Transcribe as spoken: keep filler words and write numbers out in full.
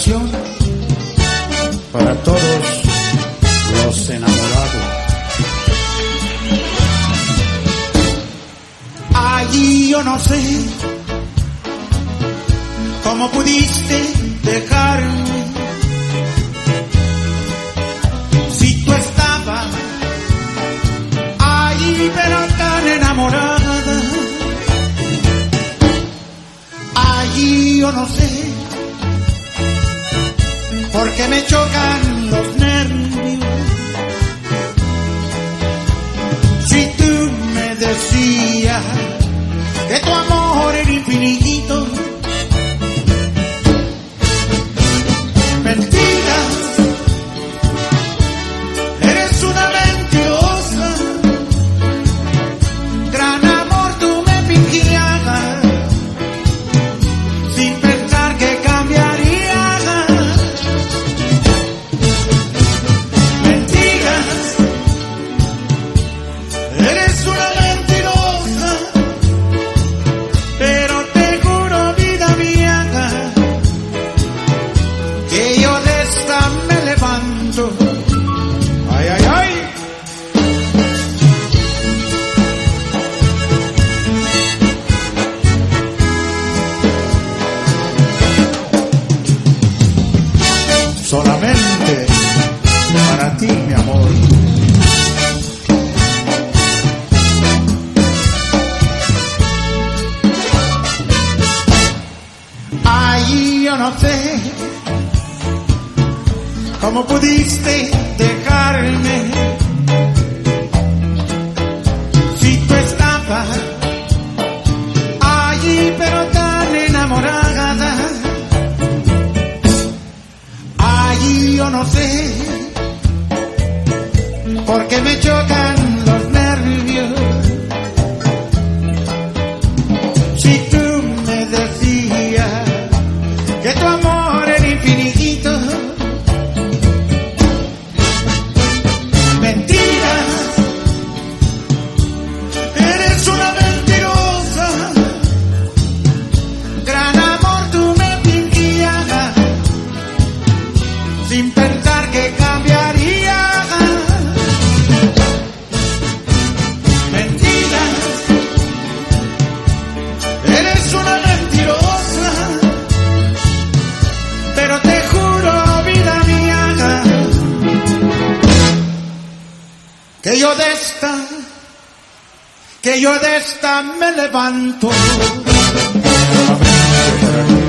canción para todos los enamorados. Allí yo no sé cómo pudiste dejarme, si tú estabas allí pero tan enamorada. Allí yo no sé por qué me chocan los nervios, si tú me decías que tu amor era infinito. Mentira, eres una mentirosa. Gran amor tú me fingías, sin pensar que cambiaría. Mentiras, eres una mentirosa, pero te juro, vida mía, que yo de esta me levanto. Ay, ay, ay. Solamente para ti, mi amor. Allí yo no sé cómo pudiste dejarme, si tú estabas allí pero tan enamorada. Allí yo no sé por qué me chocan los nervios, si tú me decías que tu amor era infinito. Mentira, eres una mentirosa. Gran amor tú me fingías, sin pensar que cambiaría. Mentira, eres una mentirosa, pero te juro, vida mía, que yo de esta, que yo de esta me levanto.